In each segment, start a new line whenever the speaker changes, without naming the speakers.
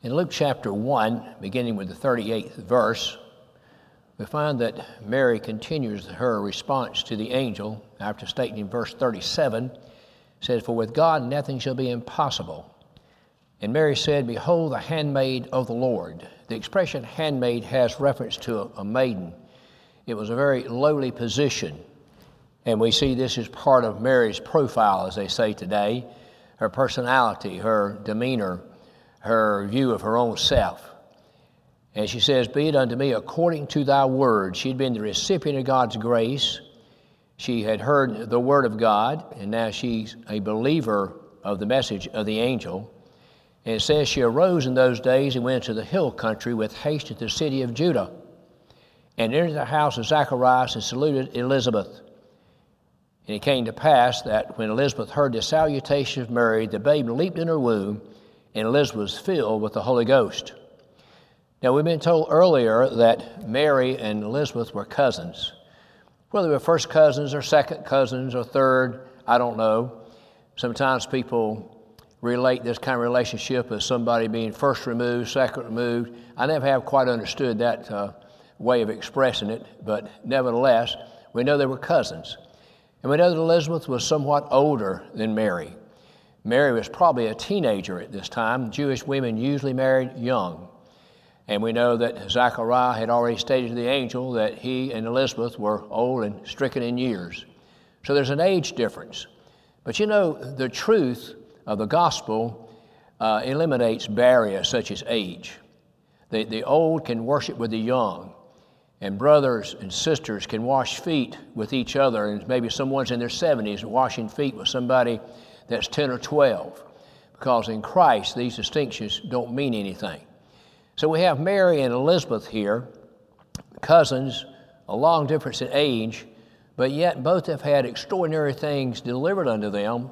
In Luke chapter 1, beginning with the 38th verse, we find that Mary continues her response to the angel after stating in verse 37, says, "For with God nothing shall be impossible." And Mary said, "Behold, the handmaid of the Lord." The expression handmaid has reference to a maiden. It was a very lowly position. And we see this as part of Mary's profile, as they say today, her personality, her demeanor, her view of her own self. And she says, "Be it unto me according to thy word." She'd been the recipient of God's grace. She had heard the word of God, and now she's a believer of the message of the angel. And it says, "She arose in those days and went to the hill country with haste to the city of Judah, and entered the house of Zacharias and saluted Elizabeth. And it came to pass that when Elizabeth heard the salutation of Mary, the babe leaped in her womb, and Elizabeth was filled with the Holy Ghost." Now, we've been told earlier that Mary and Elizabeth were cousins. Whether they were first cousins or second cousins or third, I don't know. Sometimes people relate this kind of relationship as somebody being first removed, second removed. I never have quite understood that way of expressing it, but nevertheless, we know they were cousins. And we know that Elizabeth was somewhat older than Mary. Mary was probably a teenager at this time. Jewish women usually married young. And we know that Zachariah had already stated to the angel that he and Elizabeth were old and stricken in years. So there's an age difference. But you know, the truth of the gospel eliminates barriers such as age. The old can worship with the young, and brothers and sisters can wash feet with each other, and maybe someone's in their 70s washing feet with somebody that's 10 or 12, because in Christ these distinctions don't mean anything. So we have Mary and Elizabeth here, cousins, a long difference in age, but yet both have had extraordinary things delivered unto them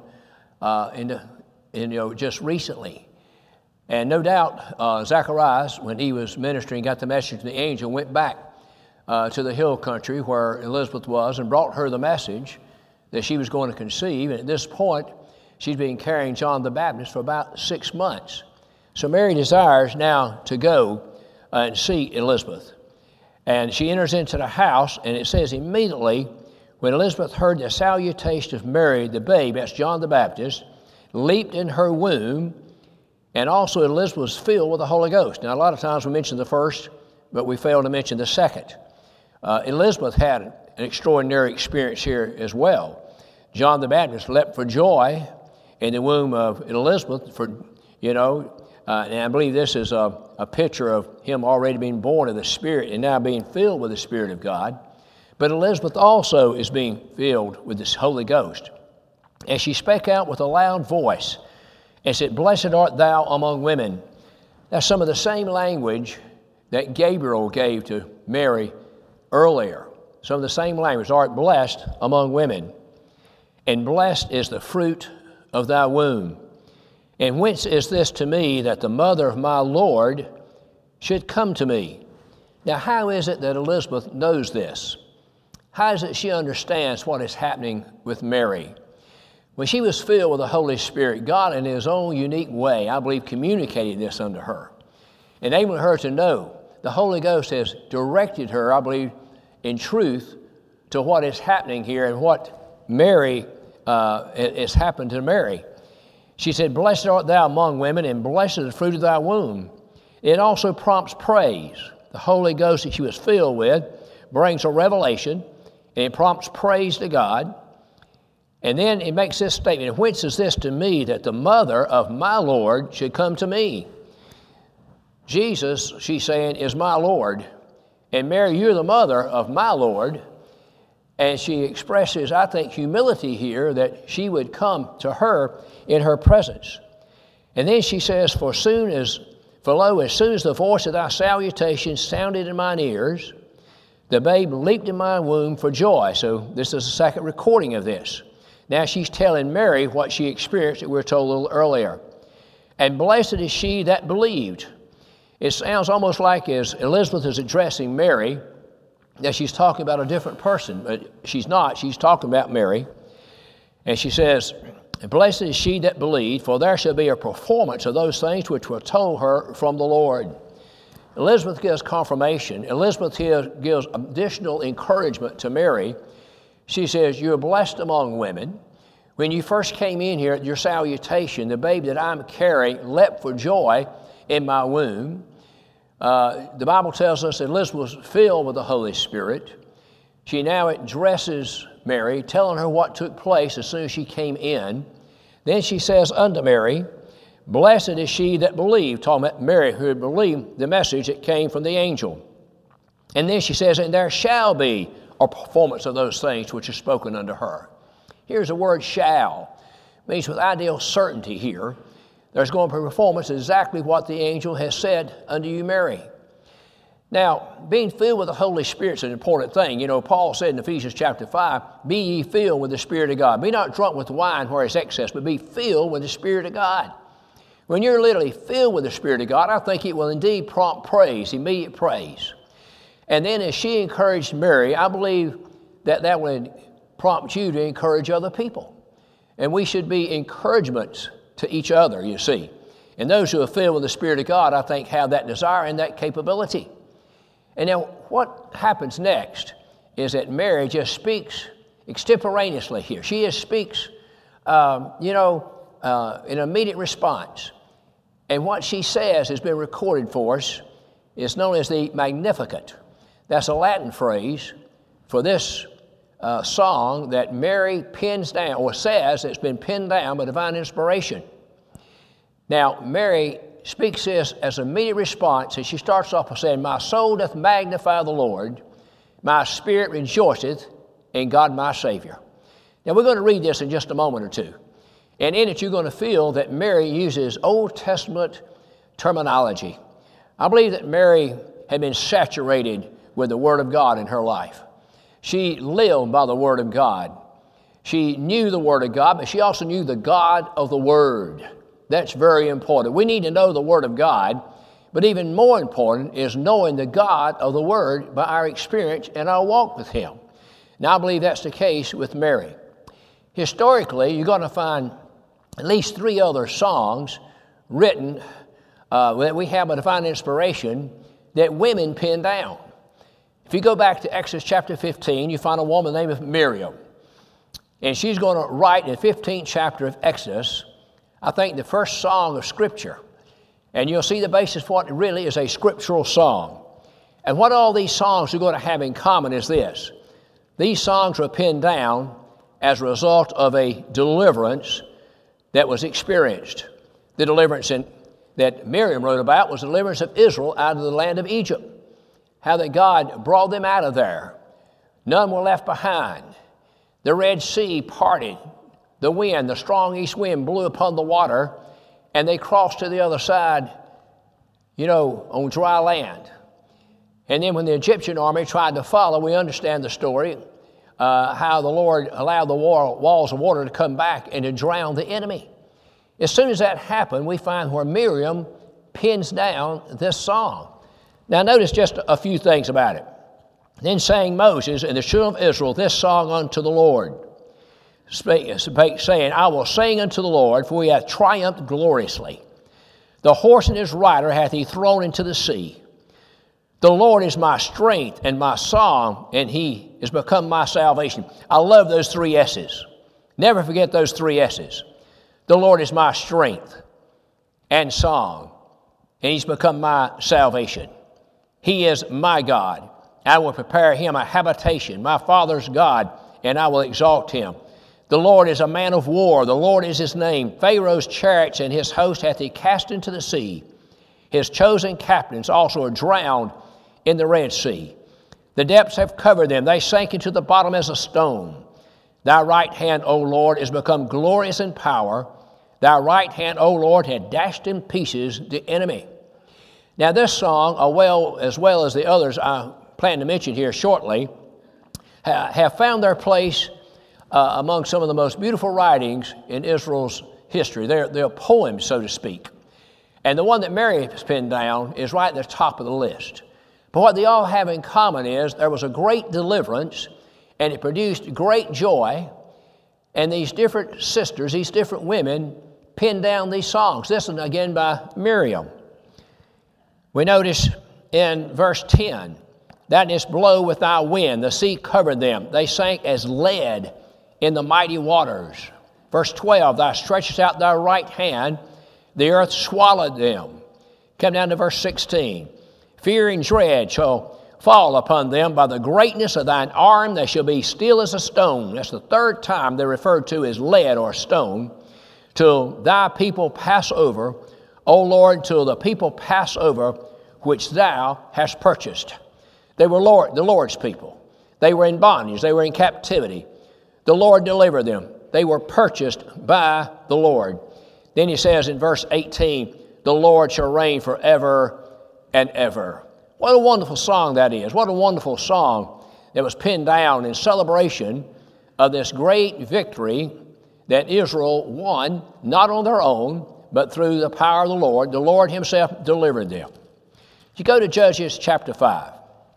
just recently. And no doubt Zacharias, when he was ministering, got the message from the angel, went back to the hill country where Elizabeth was and brought her the message that she was going to conceive. And at this point, she's been carrying John the Baptist for about 6 months. So Mary desires now to go and see Elizabeth. And she enters into the house, and it says immediately when Elizabeth heard the salutation of Mary, the babe, that's John the Baptist, leaped in her womb, and also Elizabeth was filled with the Holy Ghost. Now, a lot of times we mention the first, but we fail to mention the second. Elizabeth had an extraordinary experience here as well. John the Baptist leapt for joy in the womb of Elizabeth, and I believe this is a picture of him already being born of the Spirit and now being filled with the Spirit of God. But Elizabeth also is being filled with this Holy Ghost. And she spake out with a loud voice and said, "Blessed art thou among women." That's some of the same language that Gabriel gave to Mary earlier. Some of the same language. "Art blessed among women, and blessed is the fruit of thy womb. And whence is this to me that the mother of my Lord should come to me?" Now, how is it that Elizabeth knows this? How is it she understands what is happening with Mary? When she was filled with the Holy Spirit, God in His own unique way, I believe, communicated this unto her, enabling her to know. The Holy Ghost has directed her, I believe, in truth to what is happening here and what Mary has happened to Mary. She said, "Blessed art thou among women, and blessed is the fruit of thy womb." It also prompts praise. The Holy Ghost that she was filled with brings a revelation, and it prompts praise to God. And then it makes this statement, "Whence is this to me that the mother of my Lord should come to me?" Jesus, she's saying, is my Lord. And Mary, you're the mother of my Lord. And she expresses, I think, humility here that she would come to her in her presence. And then she says, For lo, as soon as the voice of thy salutation sounded in mine ears, the babe leaped in my womb for joy. So this is the second recording of this. Now she's telling Mary what she experienced that we were told a little earlier. "And blessed is she that believed." It sounds almost like as Elizabeth is addressing Mary, that she's talking about a different person, but she's not. She's talking about Mary. And she says, And blessed is she that believed, for there shall be a performance of those things which were told her from the Lord. Elizabeth gives confirmation. Elizabeth here gives additional encouragement to Mary. She says, you're blessed among women. When you first came in here at your salutation, the baby that I'm carrying leapt for joy in my womb. The Bible tells us that Elizabeth was filled with the Holy Spirit. She now addresses Mary, telling her what took place as soon as she came in. Then she says unto Mary, blessed is she that believed, talking about Mary who had believed the message that came from the angel. And then she says, and there shall be a performance of those things which are spoken unto her. Here's the word shall. It means with ideal certainty here, there's going to be a performance exactly what the angel has said unto you, Mary. Now, being filled with the Holy Spirit is an important thing. You know, Paul said in Ephesians chapter 5, be ye filled with the Spirit of God. Be not drunk with wine where it's excess, but be filled with the Spirit of God. When you're literally filled with the Spirit of God, I think it will indeed prompt praise, immediate praise. And then as she encouraged Mary, I believe that that would prompt you to encourage other people. And we should be encouragements to each other, you see. And those who are filled with the Spirit of God, I think, have that desire and that capability. And now what happens next is that Mary just speaks extemporaneously here. She just speaks, in immediate response. And what she says has been recorded for us. It's known as the Magnificat. That's a Latin phrase for this song that Mary pins down, or says it's been pinned down by divine inspiration. Now, Mary speaks this as an immediate response, and she starts off by saying, my soul doth magnify the Lord, my spirit rejoiceth in God my Savior. Now, we're going to read this in just a moment or two. And in it, you're going to feel that Mary uses Old Testament terminology. I believe that Mary had been saturated with the Word of God in her life. She lived by the Word of God. She knew the Word of God, but she also knew the God of the Word. That's very important. We need to know the Word of God, but even more important is knowing the God of the Word by our experience and our walk with Him. Now, I believe that's the case with Mary. Historically, you're going to find at least 3 other songs written that we have a divine inspiration that women pin down. If you go back to Exodus chapter 15, you find a woman named Miriam. And she's going to write in the 15th chapter of Exodus, I think, the first song of Scripture. And you'll see the basis for it really is a scriptural song. And what all these songs are going to have in common is this. These songs were pinned down as a result of a deliverance that was experienced. The deliverance that Miriam wrote about was the deliverance of Israel out of the land of Egypt. How that God brought them out of there. None were left behind. The Red Sea parted. The wind, the strong east wind, blew upon the water, and they crossed to the other side, on dry land. And then when the Egyptian army tried to follow, we understand the story, how the Lord allowed the walls of water to come back and to drown the enemy. As soon as that happened, we find where Miriam pins down this song. Now notice just a few things about it. Then sang Moses and the children of Israel this song unto the Lord, saying, I will sing unto the Lord, for he hath triumphed gloriously. The horse and his rider hath he thrown into the sea. The Lord is my strength and my song, and he is become my salvation. I love those 3 S's. Never forget those 3 S's. The Lord is my strength and song, and he's become my salvation. He is my God. I will prepare him a habitation, my father's God, and I will exalt him. The Lord is a man of war. The Lord is his name. Pharaoh's chariots and his host hath he cast into the sea. His chosen captains also are drowned in the Red Sea. The depths have covered them. They sank into the bottom as a stone. Thy right hand, O Lord, is become glorious in power. Thy right hand, O Lord, had dashed in pieces the enemy. Now this song, as well as the others I plan to mention here shortly, have found their place among some of the most beautiful writings in Israel's history. They're poems, so to speak. And the one that Mary has pinned down is right at the top of the list. But what they all have in common is there was a great deliverance, and it produced great joy. And these different sisters, these different women, penned down these songs. This one again by Miriam. We notice in verse 10, "Thou didst blow with thy wind, the sea covered them. They sank as lead in the mighty waters." Verse 12, "Thou stretchest out thy right hand, the earth swallowed them." Come down to verse 16, "Fear and dread shall fall upon them by the greatness of thine arm. They shall be still as a stone." That's the third time they're referred to as lead or stone. "Till thy people pass over, O Lord, till the people pass over, which thou hast purchased." They were the Lord's people. They were in bondage. They were in captivity. The Lord delivered them. They were purchased by the Lord. Then he says in verse 18, "The Lord shall reign forever and ever." What a wonderful song that is. What a wonderful song that was penned down in celebration of this great victory that Israel won, not on their own, but through the power of the Lord. The Lord himself delivered them. You go to Judges chapter 5.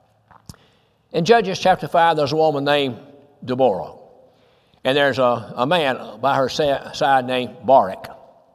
In Judges chapter 5, there's a woman named Deborah. And there's a man by her side named Barak.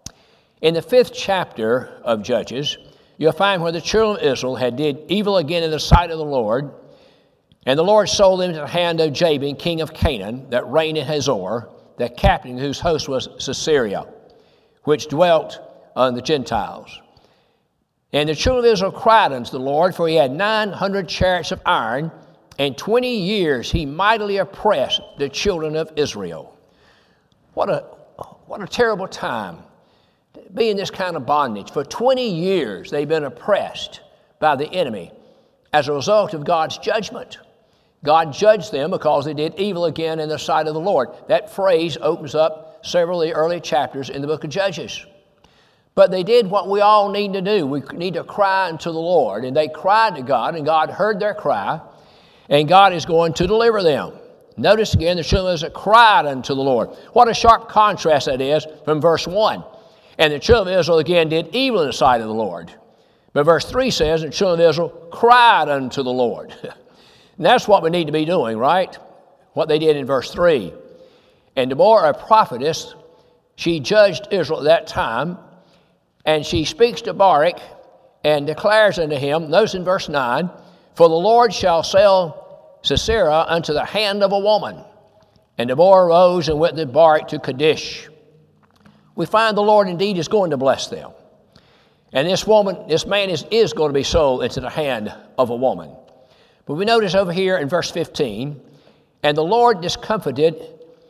In the 5th chapter of Judges, you'll find where the children of Israel had did evil again in the sight of the Lord. And the Lord sold them to the hand of Jabin, king of Canaan, that reigned in Hazor, the captain whose host was Sisera, which dwelt on the Gentiles. And the children of Israel cried unto the Lord, for he had 900 chariots of iron, and 20 years he mightily oppressed the children of Israel. What a terrible time to be in this kind of bondage. For 20 years they've been oppressed by the enemy as a result of God's judgment. God judged them because they did evil again in the sight of the Lord. That phrase opens up several of the early chapters in the book of Judges. But they did what we all need to do. We need to cry unto the Lord. And they cried to God, and God heard their cry, and God is going to deliver them. Notice again, the children of Israel cried unto the Lord. What a sharp contrast that is from verse 1. And the children of Israel again did evil in the sight of the Lord. But verse 3 says, the children of Israel cried unto the Lord. And that's what we need to be doing, right? What they did in verse 3. And Deborah, a prophetess, she judged Israel at that time, and she speaks to Barak and declares unto him, notice in verse 9, for the Lord shall sell Sisera unto the hand of a woman. And Deborah rose and went with Barak to Kadesh. We find the Lord indeed is going to bless them. And this man is going to be sold into the hand of a woman. But we notice over here in verse 15, and the Lord discomfited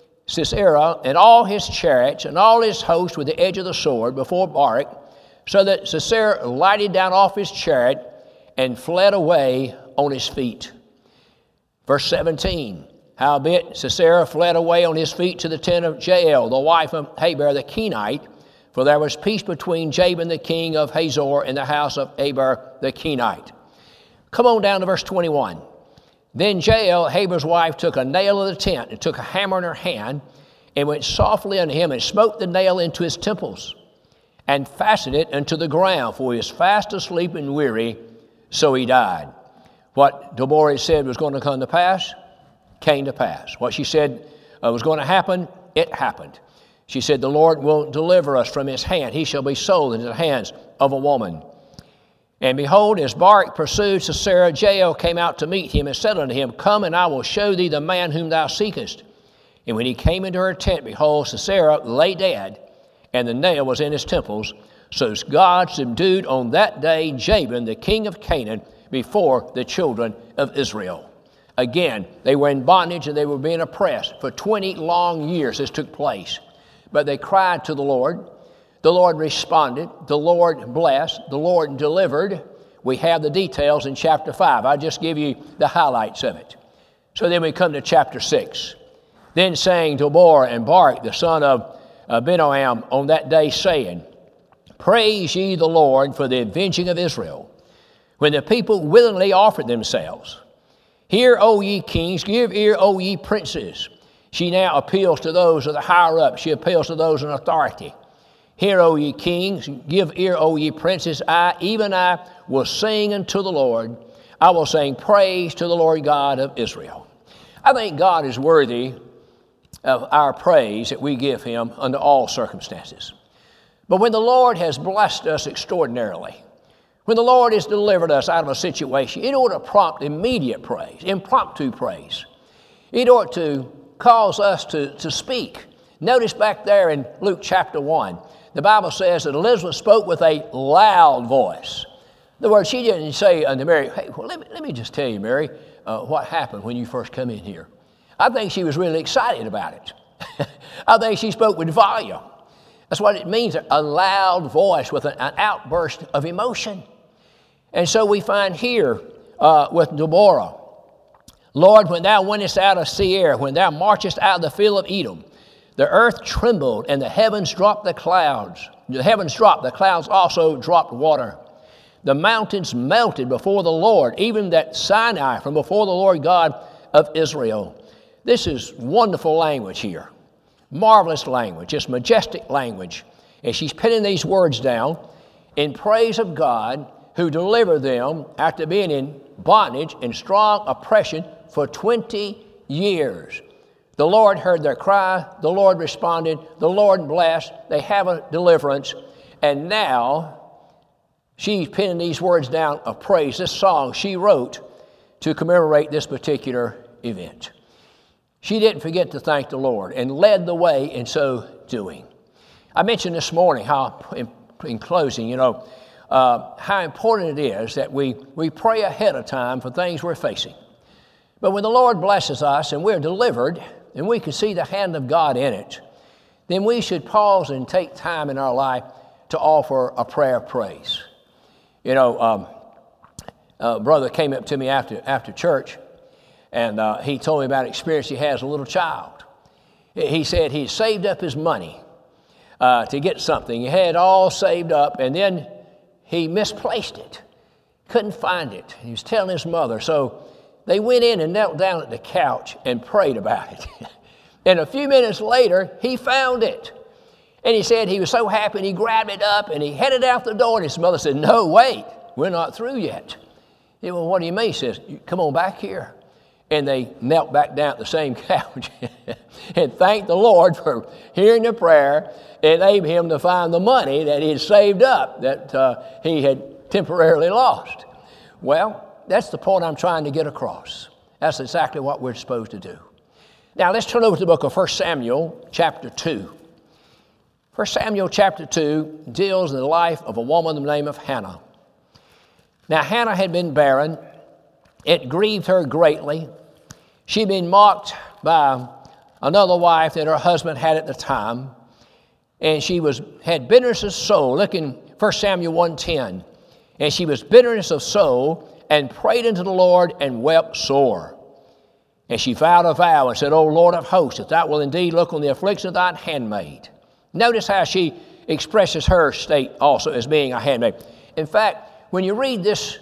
Sisera and all his chariots and all his host with the edge of the sword before Barak, so that Sisera lighted down off his chariot and fled away on his feet. Verse 17, howbeit Sisera fled away on his feet to the tent of Jael, the wife of Heber the Kenite, for there was peace between Jabin the king of Hazor and the house of Heber the Kenite. Come on down to verse 21. Then Jael, Heber's wife, took a nail of the tent and took a hammer in her hand and went softly unto him and smote the nail into his temples and fastened it unto the ground, for he was fast asleep and weary, so he died. What Deborah said was going to come to pass came to pass. What she said was going to happen, it happened. She said, the Lord will deliver us from his hand. He shall be sold into the hands of a woman. And behold, as Barak pursued Sisera, Jael came out to meet him and said unto him, come, and I will show thee the man whom thou seekest. And when he came into her tent, behold, Sisera lay dead, and the nail was in his temples. So God subdued on that day Jabin, the king of Canaan, before the children of Israel. Again, they were in bondage and they were being oppressed. For 20 long years this took place. But they cried to the Lord. The Lord responded. The Lord blessed. The Lord delivered. We have the details in chapter 5. I'll just give you the highlights of it. So then we come to chapter 6. Then sang Deborah and Barak, the son of Benoam, on that day, saying, praise ye the Lord for the avenging of Israel, when the people willingly offered themselves. Hear, O ye kings, give ear, O ye princes. She now appeals to those of the higher up. She appeals to those in authority. Hear, O ye kings, give ear, O ye princes. Even I, will sing unto the Lord. I will sing praise to the Lord God of Israel. I think God is worthy of our praise that we give him under all circumstances. But when the Lord has blessed us extraordinarily, when the Lord has delivered us out of a situation, it ought to prompt immediate praise, impromptu praise. It ought to cause us to speak. Notice back there in Luke chapter 1, the Bible says that Elizabeth spoke with a loud voice. In other words, she didn't say unto Mary, hey, well, let me just tell you, Mary, what happened when you first come in here. I think she was really excited about it. I think she spoke with volume. That's what it means, a loud voice with an outburst of emotion. And so we find here with Deborah, Lord, when thou wentest out of Seir, when thou marchest out of the field of Edom, the earth trembled and the heavens dropped the clouds. The heavens dropped, the clouds also dropped water. The mountains melted before the Lord, even that Sinai from before the Lord God of Israel. This is wonderful language here. Marvelous language, just majestic language. And she's pinning these words down in praise of God who delivered them after being in bondage and strong oppression for 20 years. The Lord heard their cry. The Lord responded. The Lord blessed. They have a deliverance. And now she's pinning these words down of praise. This song she wrote to commemorate this particular event. She didn't forget to thank the Lord and led the way in so doing. I mentioned this morning how, in closing, how important it is that we pray ahead of time for things we're facing. But when the Lord blesses us and we're delivered and we can see the hand of God in it, then we should pause and take time in our life to offer a prayer of praise. A brother came up to me after church, and he told me about an experience he had as a little child. He said he saved up his money to get something. He had it all saved up, and then he misplaced it. Couldn't find it. He was telling his mother. So they went in and knelt down at the couch and prayed about it. And a few minutes later, he found it. And he said he was so happy, and he grabbed it up, and he headed out the door, and his mother said, no, wait, we're not through yet. He said, well, what do you mean? He says, come on back here. And they knelt back down at the same couch and thanked the Lord for hearing the prayer and enabled him to find the money that he had saved up that he had temporarily lost. Well, that's the point I'm trying to get across. That's exactly what we're supposed to do. Now, let's turn over to the book of 1 Samuel chapter 2. 1 Samuel chapter 2 deals in the life of a woman by the name of Hannah. Now, Hannah had been barren. It grieved her greatly. She'd been mocked by another wife that her husband had at the time. And she had bitterness of soul. Look in 1 Samuel 1:10. And she was bitterness of soul and prayed unto the Lord and wept sore. And she vowed a vow and said, O Lord of hosts, if thou wilt indeed look on the affliction of thine handmaid. Notice how she expresses her state also as being a handmaid. In fact, when you read this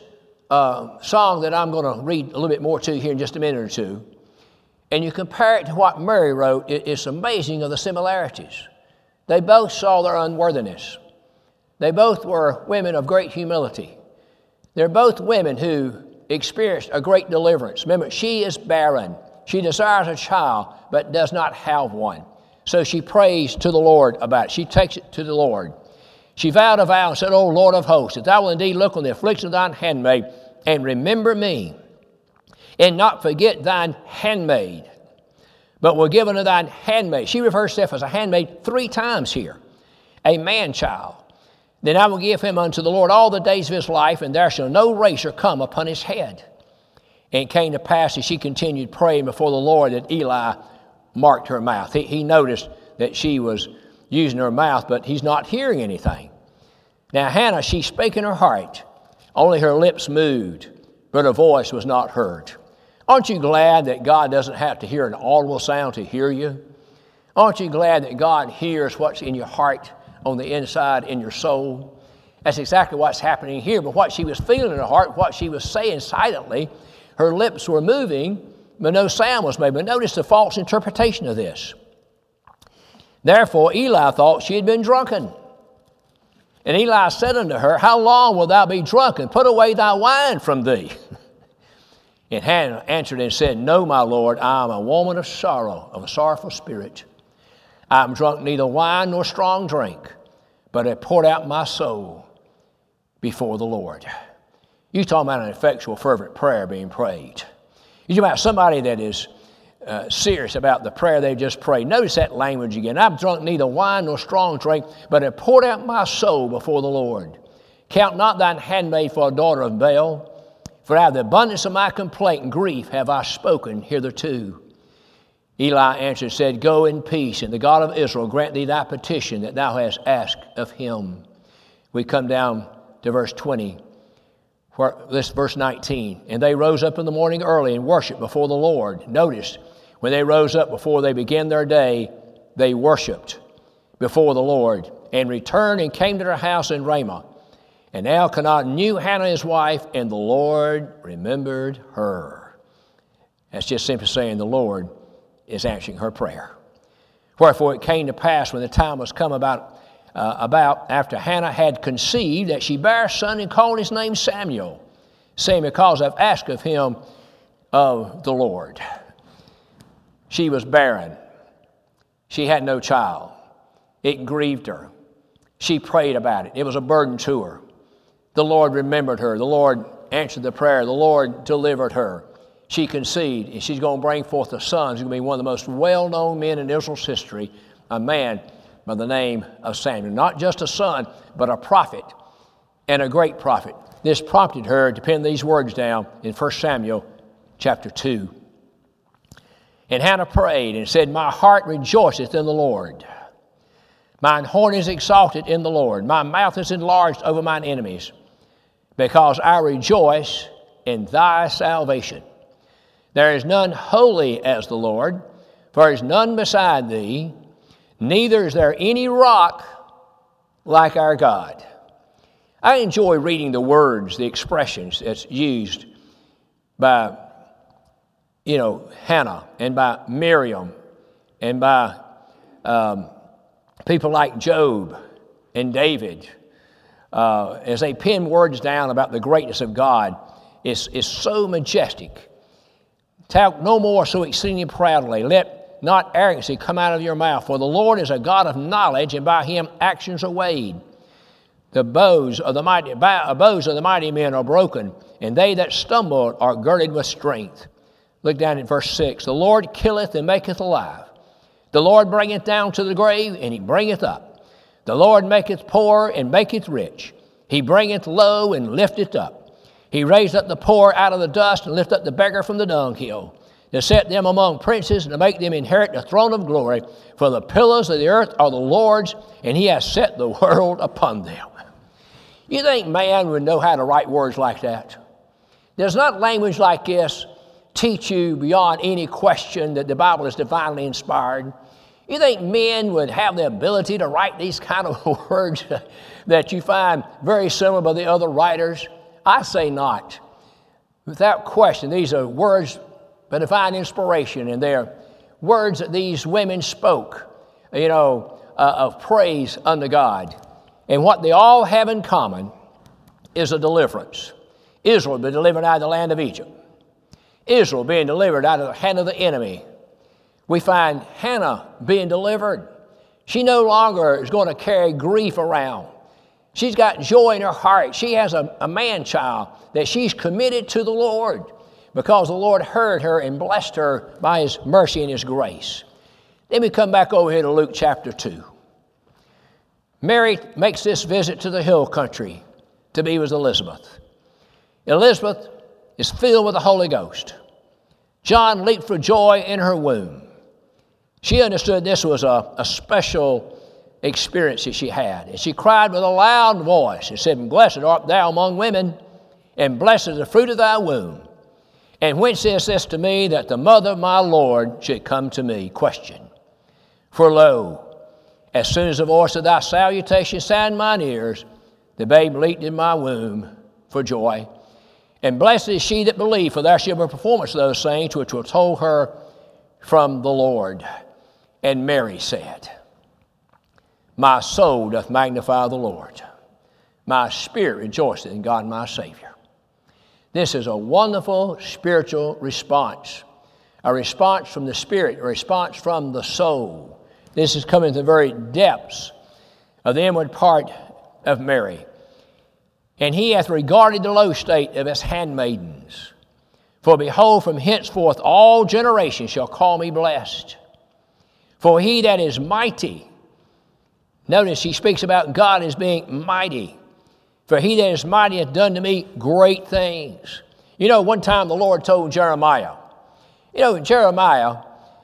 song that I'm going to read a little bit more to here in just a minute or two, and you compare it to what Mary wrote, it's amazing of the similarities. They both saw their unworthiness. They both were women of great humility. They're both women who experienced a great deliverance. Remember, she is barren. She desires a child, but does not have one. So she prays to the Lord about it. She takes it to the Lord. She vowed a vow and said, O Lord of hosts, if thou wilt indeed look on the affliction of thine handmaid, and remember me, and not forget thine handmaid, but will give unto thine handmaid. She refers to herself as a handmaid 3 times here. A man-child. Then I will give him unto the Lord all the days of his life, and there shall no razor come upon his head. And it came to pass as she continued praying before the Lord that Eli marked her mouth. He noticed that she was using her mouth, but he's not hearing anything. Now Hannah, she spake in her heart. Only her lips moved, but her voice was not heard. Aren't you glad that God doesn't have to hear an audible sound to hear you? Aren't you glad that God hears what's in your heart, on the inside, in your soul? That's exactly what's happening here. But what she was feeling in her heart, what she was saying silently, her lips were moving, but no sound was made. But notice the false interpretation of this. Therefore Eli thought she had been drunken. And Eli said unto her, How long wilt thou be drunken? Put away thy wine from thee. And Hannah answered and said, No, my Lord, I am a woman of sorrow, of a sorrowful spirit. I am drunk neither wine nor strong drink, but have poured out my soul before the Lord. You talking about an effectual, fervent prayer being prayed. You talking about somebody that is serious about the prayer they just prayed. Notice that language again. I've drunk neither wine nor strong drink, but have poured out my soul before the Lord. Count not thine handmaid for a daughter of Baal, for out of the abundance of my complaint and grief have I spoken hitherto. Eli answered and said, Go in peace, and the God of Israel grant thee thy petition that thou hast asked of him. We come down to verse 20. This verse 19. And they rose up in the morning early and worshiped before the Lord. Notice, when they rose up before they began their day, they worshiped before the Lord, and returned and came to their house in Ramah. And Elkanah knew Hannah his wife, and the Lord remembered her. That's just simply saying the Lord is answering her prayer. Wherefore it came to pass when the time was come about after Hannah had conceived, that she bare a son and called his name Samuel, saying, Because I've asked of him of the Lord. She was barren. She had no child. It grieved her. She prayed about it. It was a burden to her. The Lord remembered her. The Lord answered the prayer. The Lord delivered her. She conceived, and she's going to bring forth a son. He's going to be one of the most well-known men in Israel's history, a man by the name of Samuel. Not just a son, but a prophet, and a great prophet. This prompted her to pen these words down in 1 Samuel chapter 2. And Hannah prayed and said, My heart rejoiceth in the Lord. Mine horn is exalted in the Lord. My mouth is enlarged over mine enemies, because I rejoice in thy salvation. There is none holy as the Lord, for there is none beside thee, neither is there any rock like our God. I enjoy reading the words, the expressions that's used by, Hannah and by Miriam and by people like Job and David. As they pen words down about the greatness of God, is so majestic. Talk no more so exceedingly proudly. Let not arrogancy come out of your mouth. For the Lord is a God of knowledge, and by him actions are weighed. The bows of the mighty men are broken, and they that stumble are girded with strength. Look down at verse 6. The Lord killeth and maketh alive. The Lord bringeth down to the grave, and he bringeth up. The Lord maketh poor and maketh rich. He bringeth low and lifteth up. He raised up the poor out of the dust and lift up the beggar from the dunghill, to set them among princes and to make them inherit the throne of glory. For the pillars of the earth are the Lord's, and he has set the world upon them. You think man would know how to write words like that? Does not language like this teach you beyond any question that the Bible is divinely inspired? You think men would have the ability to write these kind of words that you find very similar by the other writers? I say not. Without question, these are words by divine inspiration, and they're words that these women spoke, of praise unto God. And what they all have in common is a deliverance. Israel being delivered out of the land of Egypt. Israel being delivered out of the hand of the enemy. We find Hannah being delivered. She no longer is going to carry grief around. She's got joy in her heart. She has a man-child that she's committed to the Lord, because the Lord heard her and blessed her by his mercy and his grace. Then we come back over here to Luke chapter 2. Mary makes this visit to the hill country to be with Elizabeth. Elizabeth is filled with the Holy Ghost. John leaped for joy in her womb. She understood this was a special experience that she had. And she cried with a loud voice and said, Blessed art thou among women, and blessed is the fruit of thy womb. And whence is this to me, that the mother of my Lord should come to me? Question. For lo, as soon as the voice of thy salutation sounded in mine ears, the babe leaped in my womb for joy. And blessed is she that believed, for there shall be a performance of those things which were told her from the Lord. And Mary said, My soul doth magnify the Lord. My spirit rejoiceth in God my Savior. This is a wonderful spiritual response. A response from the spirit, a response from the soul. This is coming to the very depths of the inward part of Mary. And he hath regarded the low state of his handmaidens. For behold, from henceforth all generations shall call me blessed. For he that is mighty, notice he speaks about God as being mighty. For he that is mighty hath done to me great things. You know, one time the Lord told Jeremiah, Jeremiah,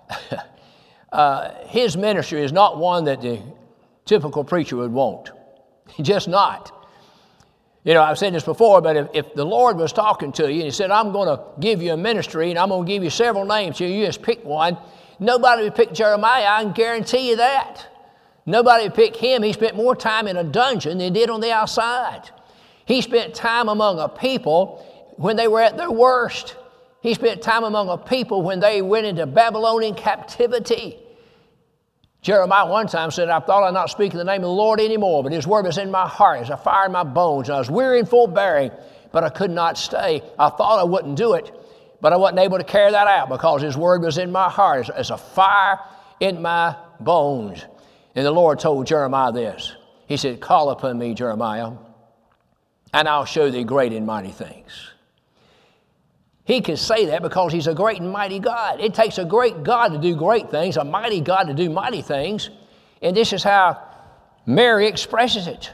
his ministry is not one that the typical preacher would want. Just not. I've said this before, but if the Lord was talking to you and he said, I'm going to give you a ministry and I'm going to give you several names here, you just pick one, nobody would pick Jeremiah, I can guarantee you that. Nobody would pick him. He spent more time in a dungeon than he did on the outside. He spent time among a people when they were at their worst. He spent time among a people when they went into Babylonian captivity. Jeremiah one time said, I thought I'd not speak in the name of the Lord anymore, but his word was in my heart as a fire in my bones. And I was weary and forbearing, but I could not stay. I thought I wouldn't do it, but I wasn't able to carry that out because his word was in my heart as a fire in my bones. And the Lord told Jeremiah this. He said, call upon me, Jeremiah, and I'll show thee great and mighty things. He can say that because he's a great and mighty God. It takes a great God to do great things, a mighty God to do mighty things. And this is how Mary expresses it.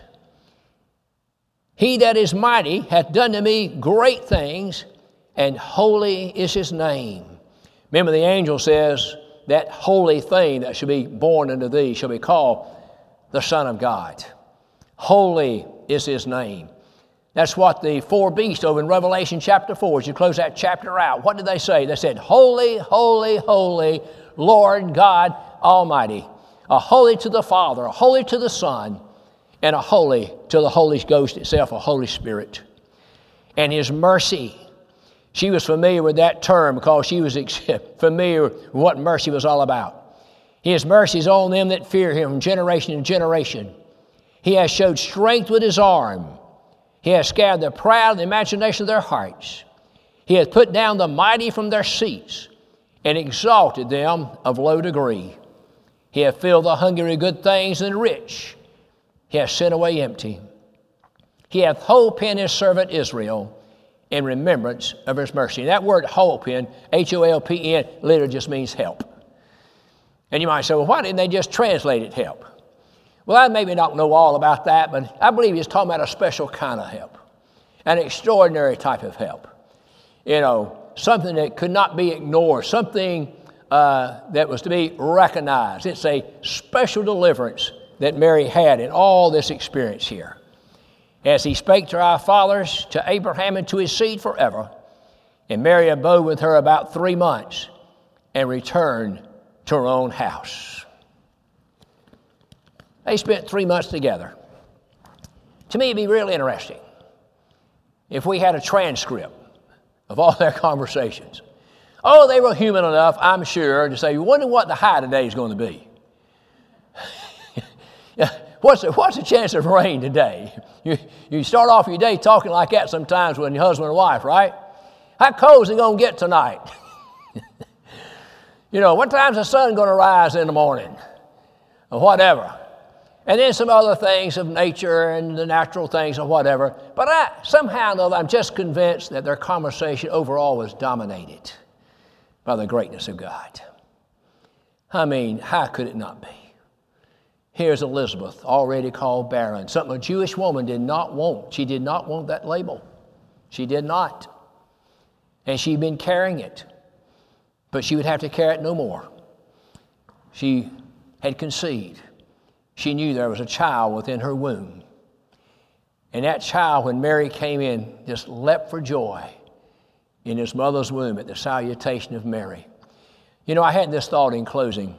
He that is mighty hath done to me great things, and holy is his name. Remember, the angel says that holy thing that shall be born unto thee shall be called the Son of God. Holy is his name. That's what the four beasts over in Revelation chapter 4, as you close that chapter out, what did they say? They said, holy, holy, holy, Lord God Almighty. A holy to the Father, a holy to the Son, and a holy to the Holy Ghost itself, a Holy Spirit. And his mercy. She was familiar with that term because she was familiar with what mercy was all about. His mercy is on them that fear him from generation to generation. He has showed strength with his arm. He has scattered the proud in the imagination of their hearts. He has put down the mighty from their seats and exalted them of low degree. He hath filled the hungry with good things, and the rich he hath sent away empty. He hath holpen in his servant Israel in remembrance of his mercy. And that word holpen, H-O-L-P-N, literally just means help. And you might say, well, why didn't they just translate it help? Well, I maybe not know all about that, but I believe he's talking about a special kind of help, an extraordinary type of help. Something that could not be ignored, something that was to be recognized. It's a special deliverance that Mary had in all this experience here. As he spake to our fathers, to Abraham, and to his seed forever. And Mary abode with her about 3 months and returned to her own house. They spent 3 months together. To me, it'd be really interesting if we had a transcript of all their conversations. Oh, they were human enough, I'm sure, to say, you wonder what the high today is going to be. What's the chance of rain today? You start off your day talking like that sometimes with your husband and wife, right? How cold is it going to get tonight? What time's the sun going to rise in the morning? Or whatever. And then some other things of nature and the natural things or whatever. But somehow or another, I'm just convinced that their conversation overall was dominated by the greatness of God. I mean, how could it not be? Here's Elizabeth, already called barren, something a Jewish woman did not want. She did not want that label. She did not. And she'd been carrying it. But she would have to carry it no more. She had conceived. She knew there was a child within her womb. And that child, when Mary came in, just leapt for joy in his mother's womb at the salutation of Mary. I had this thought in closing.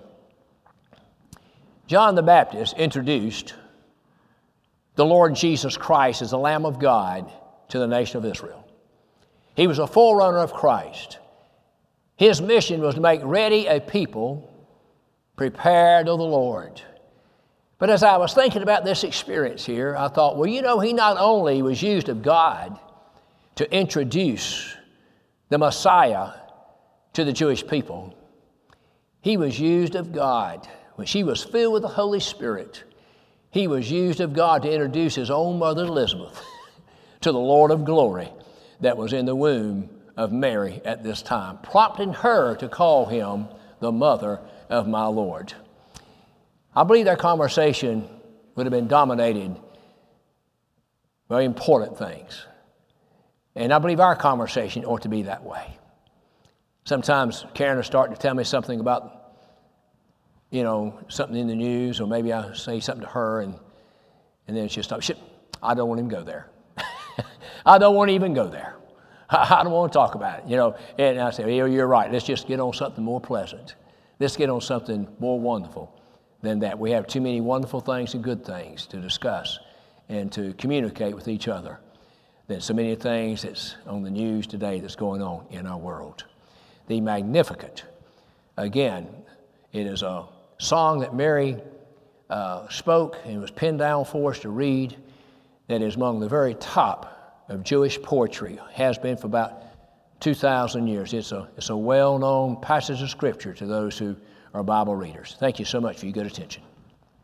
John the Baptist introduced the Lord Jesus Christ as the Lamb of God to the nation of Israel. He was a forerunner of Christ. His mission was to make ready a people prepared of the Lord. But as I was thinking about this experience here, I thought, he not only was used of God to introduce the Messiah to the Jewish people. He was used of God. When she was filled with the Holy Spirit, he was used of God to introduce his own mother Elizabeth to the Lord of glory that was in the womb of Mary at this time, prompting her to call him the mother of my Lord. I believe their conversation would have been dominated by important things. And I believe our conversation ought to be that way. Sometimes Karen will start to tell me something about, something in the news, or maybe I say something to her, and then she'll stop. I don't want him to go there. I don't want to even go there. I don't want to talk about it, And I say, you're right. Let's just get on something more pleasant. Let's get on something more wonderful than that. We have too many wonderful things and good things to discuss and to communicate with each other. There's so many things that's on the news today that's going on in our world. The Magnificat, again, it is a song that Mary spoke and was pinned down for us to read, that is among the very top of Jewish poetry, has been for about 2,000 years. It's a well-known passage of Scripture to those who are Bible readers. Thank you so much for your good attention.